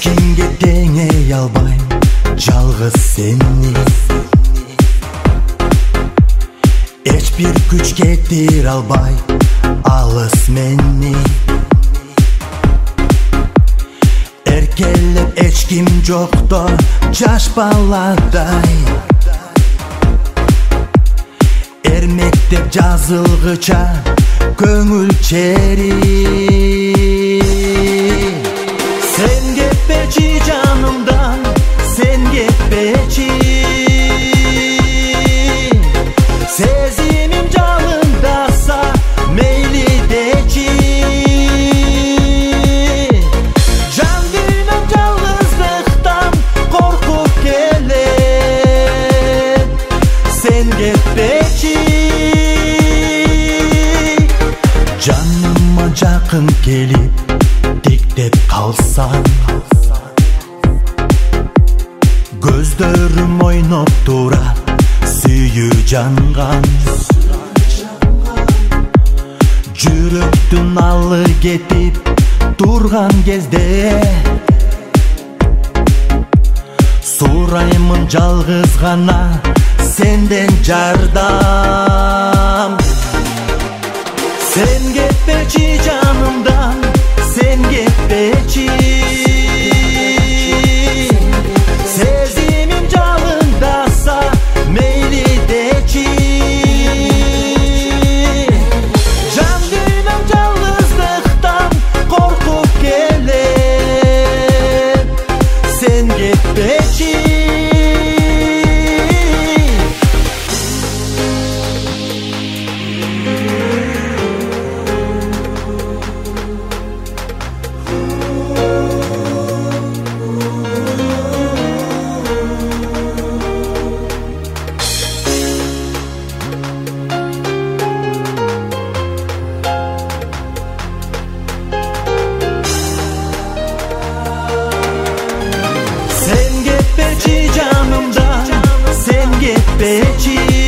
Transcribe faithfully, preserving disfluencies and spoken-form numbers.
Эчкимге теңей албайм жалгыз сени. Эч бир күч кетире албай алыс мени. Эркелеп эч ким жокто жаш баладай, эрмектеп жазылгыча көңүл чери. Sen кетпечи жанымдан, sen кетпечи. Сезимим жалындаса мейли дечи. Жан дүйнөм жалгыздыктан коркуп келет. Sen кетпечи. Жаныма жакын келип тиктеп калсаң, көздөрүм ойноп турат сүйүү жанган. Жүрөктүн алы кетип турган кезде сураймын жалгыз гана сенден жардам. Sen кетпечи жанымдан, sen кетпечи. Сезимим жалындаса мейли дечи. Жан дүйнөм жалгыздыктан коркуп келет. Sen кетпечи. Sen кетпечи жанымдан, sen кетпечи.